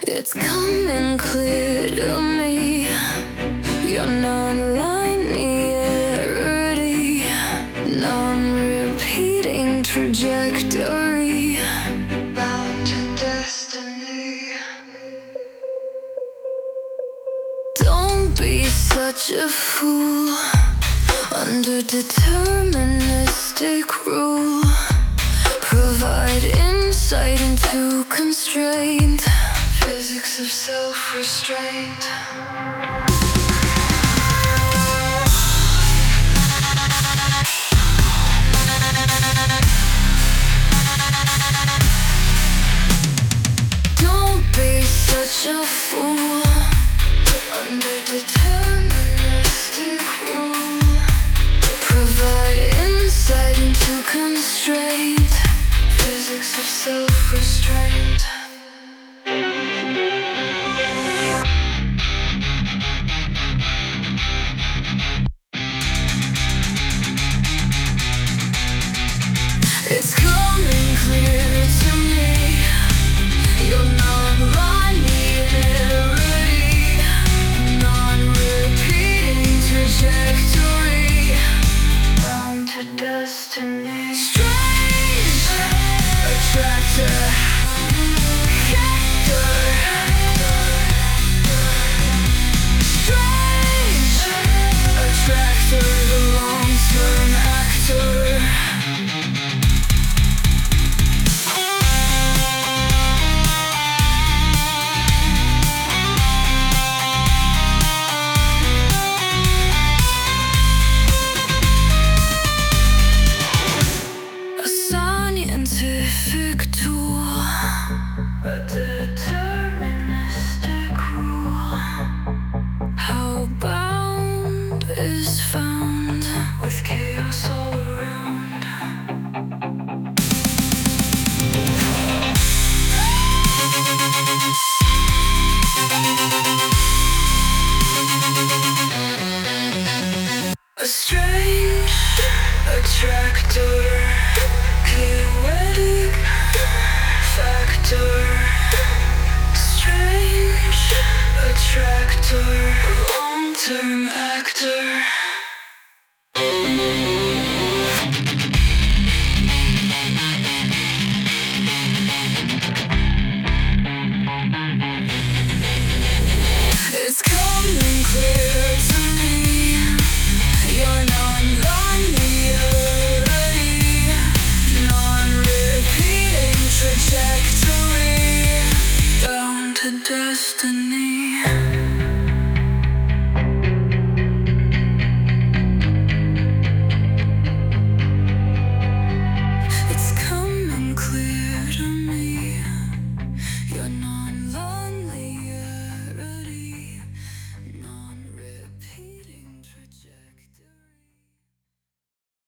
It's coming clear to me, your non-linearity, non-repeating trajectory, bound to destiny. Don't be such a fool under deterministic rule. Provide insight into constraint, physics of self-restraint. Don't be such a fool under deterministic rule. Provide insight into constraint, physics of self-restraint. It's coming clear to me, your non-linearity, non-repeating trajectory, bound to destiny. Strange attractor, strange attractor, the long-term actor. Scientific tool, a deterministic rule. How bound is found with chaos all around. A strange attractor, chaotic factor, strange attractor, long-term actor. It's coming clear to me, you're non-linearity, non-repeating trajectory, bound to destiny.